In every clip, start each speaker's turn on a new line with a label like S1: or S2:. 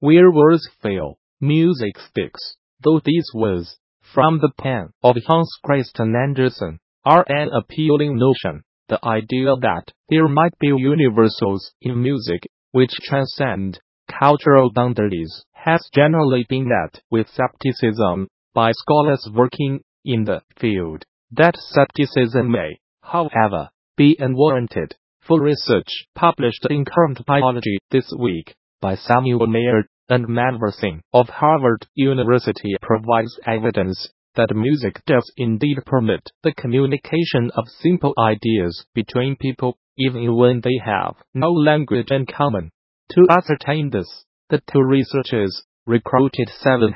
S1: where words fail, music speaks. Though these words, from the pen of Hans Christian Andersen, are an appealing notion, the idea that there might be universals in music which transcend cultural boundaries has generally been met with skepticism by scholars working in the field. That skepticism may, however, be unwarranted, for research published in Current Biology this week by Samuel Mayer and Manvar Singh of Harvard University provides evidence that music does indeed permit the communication of simple ideas between people, even when they have no language in common. To ascertain this, the two researchers recruited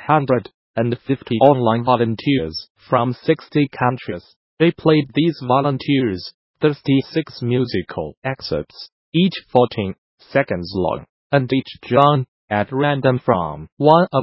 S1: 750 online volunteers from 60 countries. They played these volunteers 36 musical excerpts, each 14 seconds long, and each drawn at random from one of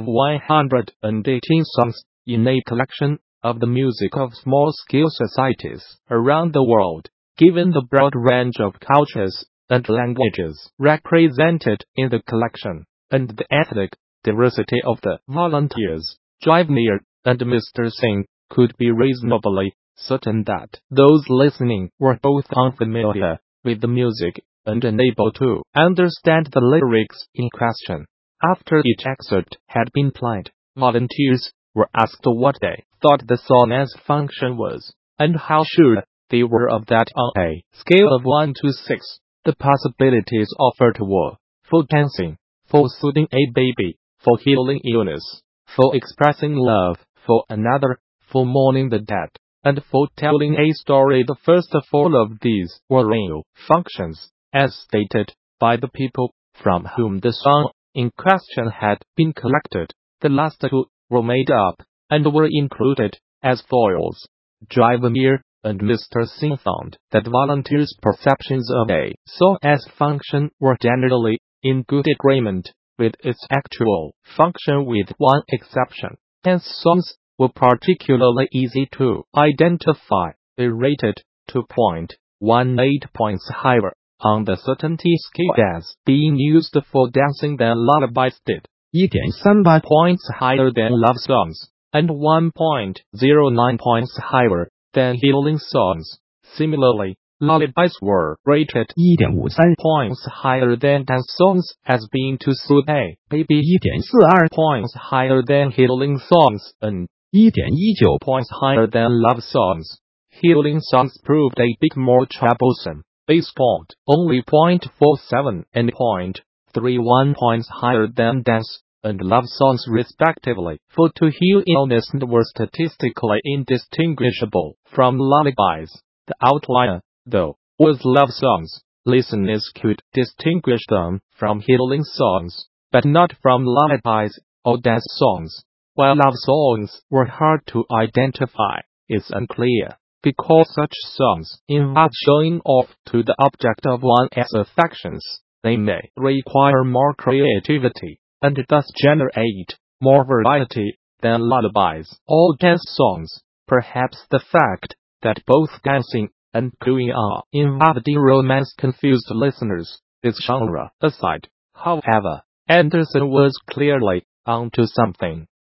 S1: 118 songs in a collection of the music of small-scale societies around the world. Given the broad range of cultures and languages represented in the collection, and the ethnic diversity of the volunteers, Mayer and Mr. Singh could be reasonably certain that those listening were both unfamiliar with the music and unable to understand the lyrics in question. After each excerpt had been played, volunteers were asked what they thought the song's function was, and how sure they were of that on a scale of 1 to 6. The possibilities offered were for dancing, for soothing a baby, for healing illness, for expressing love for another, for mourning the dead, and for telling a story. The first of all of these were real functions, as stated by the people from whom the song in question had been collected. The last two were made up, and were included as foils. Mayer and Mr. Singh found that volunteers' perceptions of a song as function were generally in good agreement with its actual function, with one exception. Dance songs were particularly easy to identify. They rated 2.18 points higher on the certainty scale as being used for dancing than lullabies did, 1.38 points higher than love songs, and 1.09 points higher than healing songs. Similarly, lullabies were rated 1.53 points higher than dance songs as being to soothe a baby, 1.42 points higher than healing songs, and 1.19 points higher than love songs. Healing songs proved a bit more troublesome. They scored only 0.47 and 0.31 points higher than dance and love songs respectively, for to heal illness were statistically indistinguishable from lullabies. The outlier, though, was love songs. Listeners could distinguish them from healing songs, but not from lullabies or dance songs. While love songs were hard to identify, it's unclear, because such songs involve showing off to the object of one's affections. They may require more creativity, and thus generate more variety than lullabies or dance songs. Perhaps the fact that both dancing and cooing are involved in romance confused listeners. This genre aside, however, Andersen was clearly onto something.